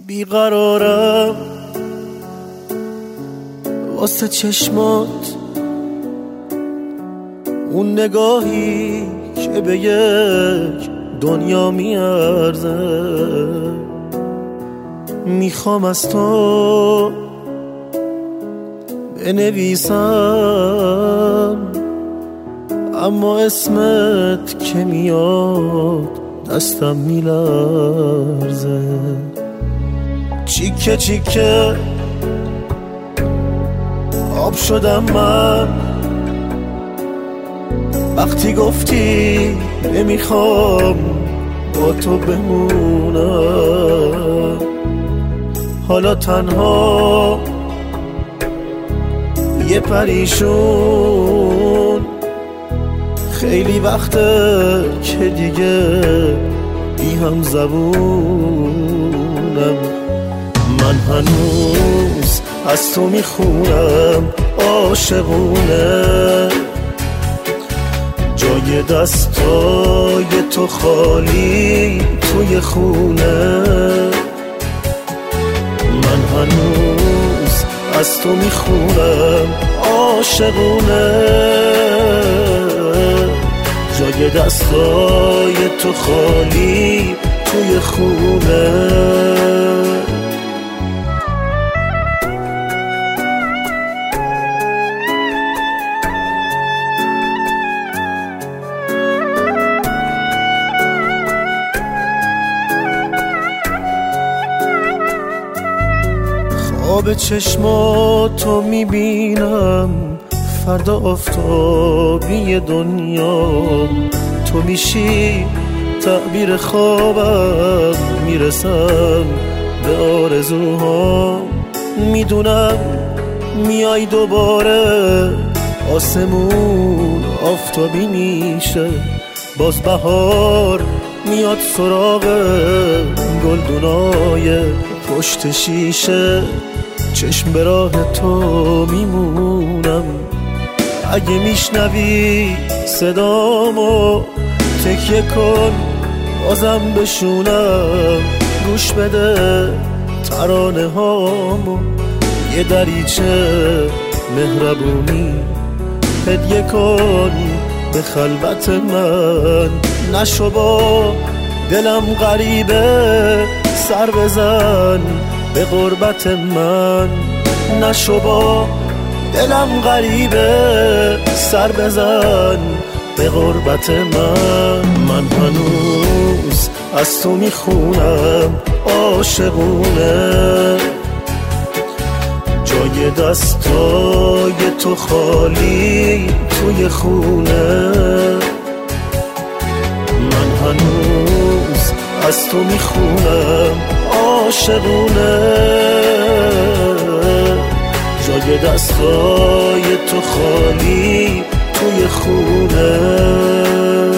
بیقرارم واسه چشمات، اون نگاهی که به یک دنیا میارزه. میخوام از تو بنویسم، اما اسمت که میاد دستم میلرزه. چیکه چیکه آب شدم من وقتی گفتی نمیخوام با تو بمونم. حالا تنها یه پریشون، خیلی وقته که دیگه بی هم زبونم. من هنوز از تو میخونم عاشقونه، جای دستای تو خالی توی خونه. من هنوز از تو میخونم عاشقونه، جای دستای تو خالی توی خونه. خواب چشماتو میبینم، فردا آفتابی دنیا تو میشی تعبیر خوابم. میرسم به آرزوها، میدونم میای دوباره، آسمون آفتابی میشه، باز بهار میاد سراغ گلدونای پشت شیشه. چشم به راه تو میمونم، اگه میشنوی صدامو تکیه کن بازم بشونم. گوش بده ترانه هامو، یه دریچه مهربونی هدیه کن به خلوت من. نشو با دلم غریبه سر بزن به غربت من. نشو با دلم غریبه سر بزن به غربت من. من هنوز از تو میخونم عاشقونه، جای دستای تو خالی توی خونه. من هنوز از تو میخونم عاشقونه، جای دستای تو خالی توی خونه.